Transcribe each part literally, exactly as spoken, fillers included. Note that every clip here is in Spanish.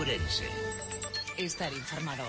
Ourense. Estar informado.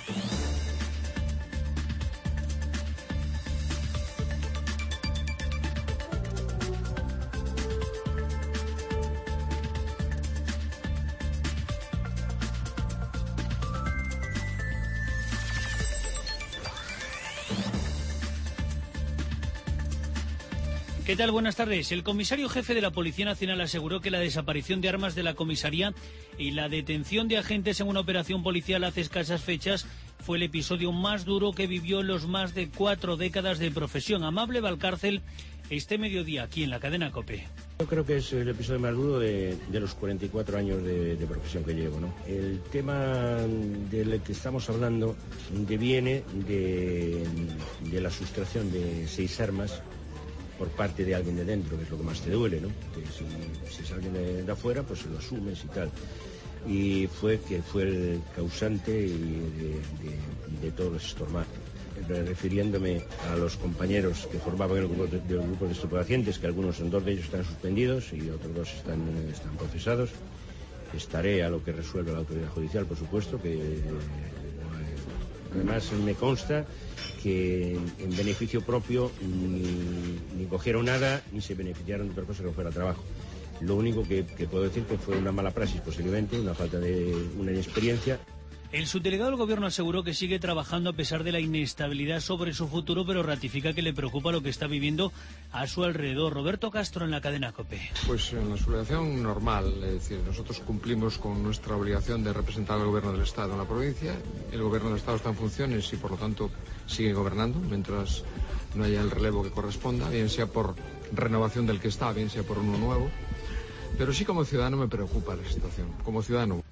¿Qué tal? Buenas tardes. El comisario jefe de la Policía Nacional aseguró que la desaparición de armas de la comisaría y la detención de agentes en una operación policial hace escasas fechas fue el episodio más duro que vivió en los más de cuatro décadas de profesión. Amable Valcárcel, este mediodía aquí en la cadena COPE. Yo creo que es el episodio más duro de, de los cuarenta y cuatro años de, de profesión que llevo, ¿no? El tema del que estamos hablando deviene de, de la sustracción de seis armas por parte de alguien de dentro, que es lo que más te duele, ¿no? Que si, si es alguien de, de afuera, pues lo asumes y tal. Y fue que fue el causante de, de, de todos estos males. Refiriéndome a los compañeros que formaban el grupo de, del grupo de estupefacientes, que algunos, dos de ellos están suspendidos y otros dos están, están procesados. Estaré a lo que resuelva la autoridad judicial, por supuesto, que eh, además me consta que en beneficio propio ni, ni cogieron nada ni se beneficiaron de otra cosa que fuera trabajo. Lo único que, que puedo decir que fue una mala praxis posiblemente, una falta de una inexperiencia. El subdelegado del Gobierno aseguró que sigue trabajando a pesar de la inestabilidad sobre su futuro, pero ratifica que le preocupa lo que está viviendo a su alrededor. Roberto Castro en la cadena COPE. Pues en la situación normal, es decir, nosotros cumplimos con nuestra obligación de representar al Gobierno del Estado en la provincia. El Gobierno del Estado está en funciones y por lo tanto sigue gobernando mientras no haya el relevo que corresponda, bien sea por renovación del que está, bien sea por uno nuevo. Pero sí, como ciudadano me preocupa la situación, como ciudadano.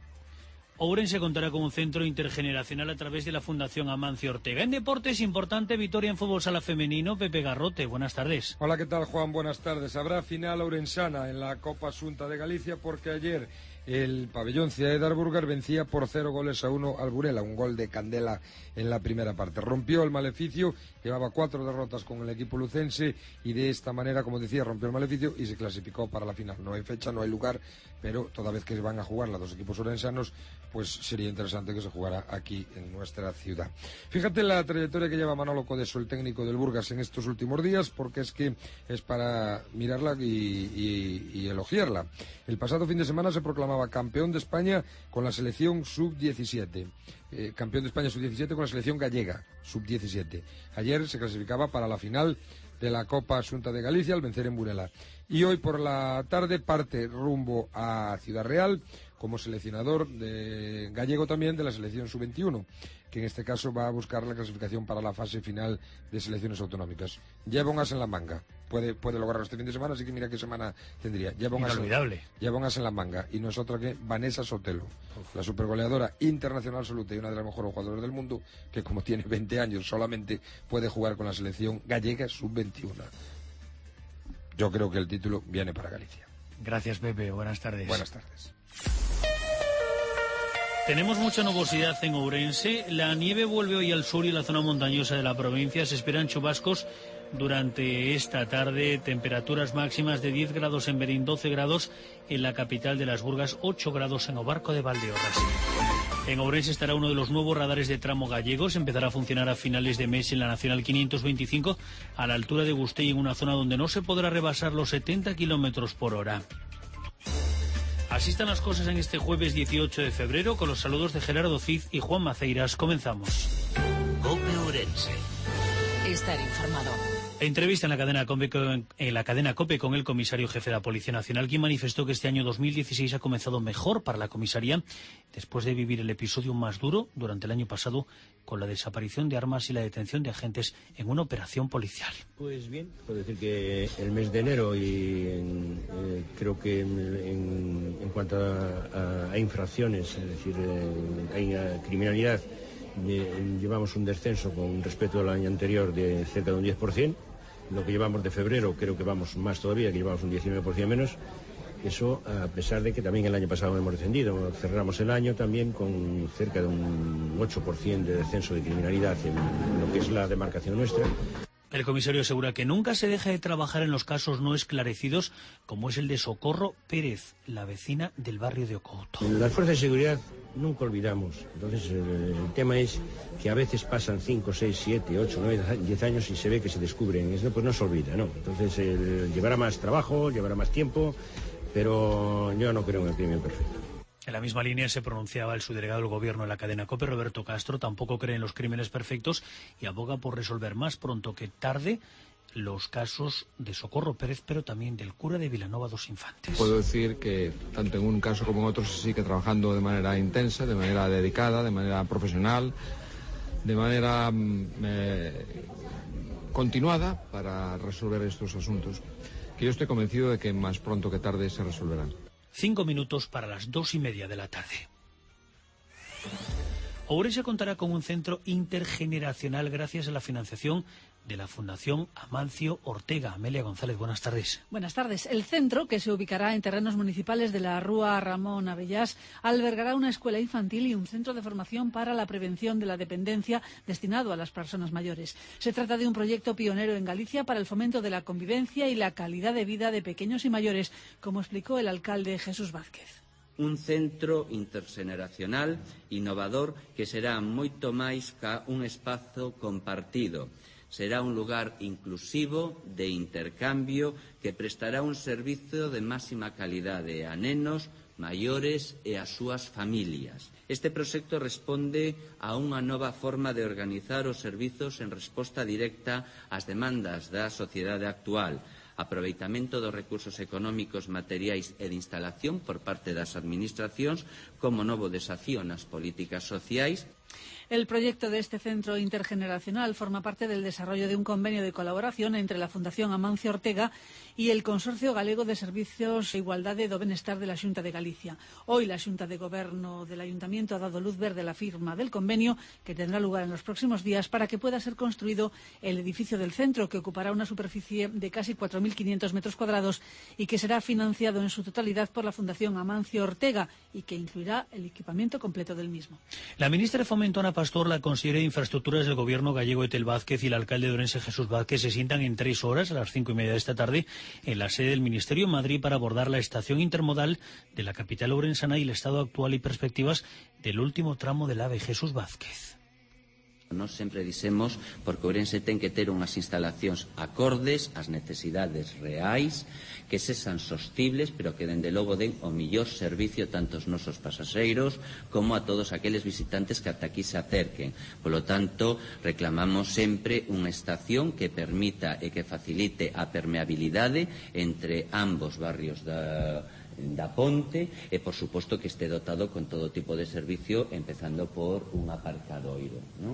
Ourense contará con un centro intergeneracional a través de la Fundación Amancio Ortega. En deportes, importante victoria en fútbol sala femenino. Pepe Garrote, buenas tardes. Hola, ¿qué tal, Juan? Buenas tardes. Habrá final ourensana en la Copa Xunta de Galicia porque ayer el pabellón Ciudad de Darburgar vencía por cero goles a uno al Burela, un gol de Candela en la primera parte. Rompió el maleficio, llevaba cuatro derrotas con el equipo lucense y de esta manera, como decía, rompió el maleficio y se clasificó para la final. No hay fecha, no hay lugar, pero toda vez que se van a jugar los dos equipos ourensanos, pues sería interesante que se jugara aquí en nuestra ciudad. Fíjate la trayectoria que lleva Manolo Codeso, el técnico del Burgas, en estos últimos días, porque es que es para mirarla y, y, y elogiarla. El pasado fin de semana se proclamaba campeón de España con la selección sub diecisiete. Eh, campeón de España sub diecisiete con la selección gallega sub diecisiete. Ayer se clasificaba para la final de la Copa Xunta de Galicia al vencer en Burela. Y hoy por la tarde parte rumbo a Ciudad Real como seleccionador de, gallego también de la selección sub veintiuno, que en este caso va a buscar la clasificación para la fase final de selecciones autonómicas. Lleva un as en la manga. Puede, puede lograrlo este fin de semana, así que mira qué semana tendría. Lleva un as, Inolvidable. Lleva un as en la manga. Y no es otra que Vanessa Sotelo, la supergoleadora internacional absoluta y una de las mejores jugadoras del mundo, que como tiene veinte años solamente puede jugar con la selección gallega sub veintiuno. Yo creo que el título viene para Galicia. Gracias, Pepe. Buenas tardes. Buenas tardes. Tenemos mucha nubosidad en Ourense. La nieve vuelve hoy al sur y a la zona montañosa de la provincia. Se esperan chubascos durante esta tarde. Temperaturas máximas de diez grados en Berín, doce grados en la capital de las Burgas, ocho grados en Obarco de Valdeorras. En Ourense estará uno de los nuevos radares de tramo gallegos. Empezará a funcionar a finales de mes en la Nacional quinientos veinticinco, a la altura de Gustei, en una zona donde no se podrá rebasar los setenta kilómetros por hora. Así están las cosas en este jueves dieciocho de febrero, con los saludos de Gerardo Cid y Juan Maceiras. Comenzamos. COPE Ourense. Estar informado. Entrevista en la cadena COPE con, en la cadena COPE con el comisario jefe de la Policía Nacional, quien manifestó que este año dos mil dieciséis ha comenzado mejor para la comisaría después de vivir el episodio más duro durante el año pasado con la desaparición de armas y la detención de agentes en una operación policial. Pues bien, puedo decir que el mes de enero y en, eh, creo que en, en, en cuanto a, a, a infracciones, es decir, eh, a criminalidad, eh, llevamos un descenso con respecto al año anterior de cerca de un diez por ciento. Lo que llevamos de febrero creo que vamos más todavía, que llevamos un diecinueve por ciento menos. Eso a pesar de que también el año pasado hemos descendido. Cerramos el año también con cerca de un ocho por ciento de descenso de criminalidad en lo que es la demarcación nuestra. El comisario asegura que nunca se deja de trabajar en los casos no esclarecidos, como es el de Socorro Pérez, la vecina del barrio de Ocouto. Las fuerzas de seguridad nunca olvidamos. Entonces el, el tema es que a veces pasan cinco, seis, siete, ocho, nueve, diez años y se ve que se descubren. Eso pues no se olvida, ¿no? Entonces el, llevará más trabajo, llevará más tiempo, pero yo no creo en el crimen perfecto. En la misma línea se pronunciaba el subdelegado del Gobierno de la cadena COPE, Roberto Castro. Tampoco cree en los crímenes perfectos y aboga por resolver más pronto que tarde los casos de Socorro Pérez, pero también del cura de Vilanova dos Infantes. Puedo decir que tanto en un caso como en otros se sigue trabajando de manera intensa, de manera dedicada, de manera profesional, de manera eh, continuada para resolver estos asuntos, que yo estoy convencido de que más pronto que tarde se resolverán. Cinco minutos para las dos y media de la tarde. Ourense contará con un centro intergeneracional gracias a la financiación de la Fundación Amancio Ortega. Amelia González, buenas tardes. Buenas tardes. El centro, que se ubicará en terrenos municipales de la Rúa Ramón Abellás, albergará una escuela infantil y un centro de formación para la prevención de la dependencia destinado a las personas mayores. Se trata de un proyecto pionero en Galicia para el fomento de la convivencia y la calidad de vida de pequeños y mayores, como explicó el alcalde Jesús Vázquez. Un centro interxeneracional innovador que será moito máis ca un espazo compartido. Será un lugar inclusivo, de intercambio, que prestará un servizo de máxima calidade a nenos, maiores e as súas familias. Este proxecto responde a unha nova forma de organizar os servizos en resposta directa ás demandas da sociedade actual, aproveitamento dos recursos económicos, materiais e de instalación por parte das administracións como novo desafío nas políticas sociais. El proyecto de este centro intergeneracional forma parte del desarrollo de un convenio de colaboración entre la Fundación Amancio Ortega y el Consorcio Galego de Servicios e Igualdade do Benestar de la Xunta de Galicia. Hoy la Xunta de Goberno del Ayuntamiento ha dado luz verde a la firma del convenio, que tendrá lugar en los próximos días para que pueda ser construido el edificio del centro, que ocupará una superficie de casi cuatro mil quinientos metros cuadrados y que será financiado en su totalidad por la Fundación Amancio Ortega y que incluirá el equipamiento completo del mismo. La ministra de Fomento, Ana Pastor, la consejera de Infraestructuras del Gobierno gallego, Etel Vázquez, y el alcalde de Ourense, Jesús Vázquez, se sientan en tres horas, a las cinco y media de esta tarde, en la sede del Ministerio en Madrid para abordar la estación intermodal de la capital ourensana y el estado actual y perspectivas del último tramo del AVE. Jesús Vázquez. Nós sempre dixemos porque Ourense ten que ter unhas instalacións acordes ás necesidades reais, que sexan sostibles, pero que dende logo den o millor servicio tanto aos nosos pasaxeiros como a todos aqueles visitantes que ata aquí se acerquen. Polo tanto, reclamamos sempre unha estación que permita e que facilite a permeabilidade entre ambos barrios da da Ponte e, por suposto, que este dotado con todo tipo de servicio, empezando por un aparcadoiro, ¿no?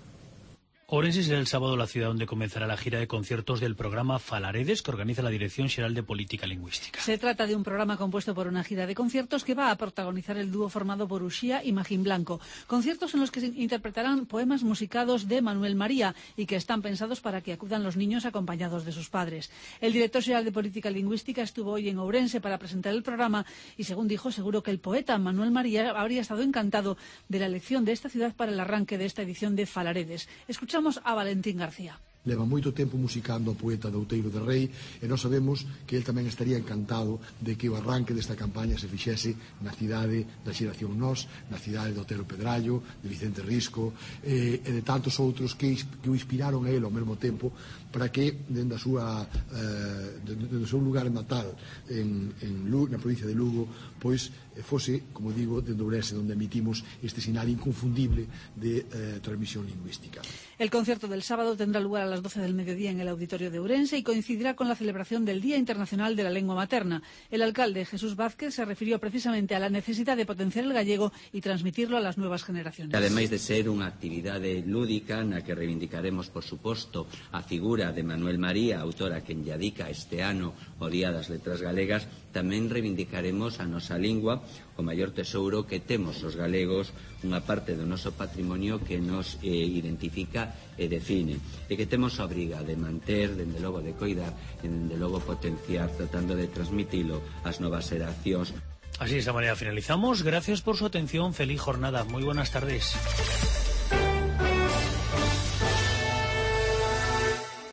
Ourense será el sábado la ciudad donde comenzará la gira de conciertos del programa Falaredes, que organiza la Dirección Xeral de Política Lingüística. Se trata de un programa compuesto por una gira de conciertos que va a protagonizar el dúo formado por Uxía y Magín Blanco. Conciertos en los que se interpretarán poemas musicados de Manuel María y que están pensados para que acudan los niños acompañados de sus padres. El director xeral de Política Lingüística estuvo hoy en Ourense para presentar el programa y, según dijo, seguro que el poeta Manuel María habría estado encantado de la elección de esta ciudad para el arranque de esta edición de Falaredes. Escuchamos a Valentín García. Leva moito tempo musicando o poeta do Outeiro de Rei e nós sabemos que el tamén estaría encantado de que o arranque desta campaña se fixese na cidade da xeración Nós, na cidade do Otero Pedrallo, de Vicente Risco e, e de tantos outros que, que o inspiraron a ele ao mesmo tempo para que dende a súa eh, dende o seu lugar natal en, en Lugo, na provincia de Lugo, pois fose, como digo, dende Ourense onde emitimos este sinal inconfundible de eh, transmisión lingüística. El concierto del sábado tendrá lugar a las doce del mediodía en el auditorio de Ourense y coincidirá con la celebración del Día Internacional de la Lengua Materna. El alcalde Jesús Vázquez se refirió precisamente a la necesidad de potenciar el gallego y transmitirlo a las nuevas generaciones. Ademais de ser unha actividade lúdica na que reivindicaremos, por suposto, a figura de Manuel María, autora que enlladica este ano o Día das Letras Galegas, tamén reivindicaremos a nosa lingua, o maior tesouro que temos os galegos, unha parte do noso patrimonio que nos eh, identifica e define, e que temos a obriga de manter, dende logo de coidar, e dende logo potenciar, tratando de transmitilo ás novas xeracións. Así de esta manera finalizamos. Gracias por su atención. Feliz jornada. Muy buenas tardes.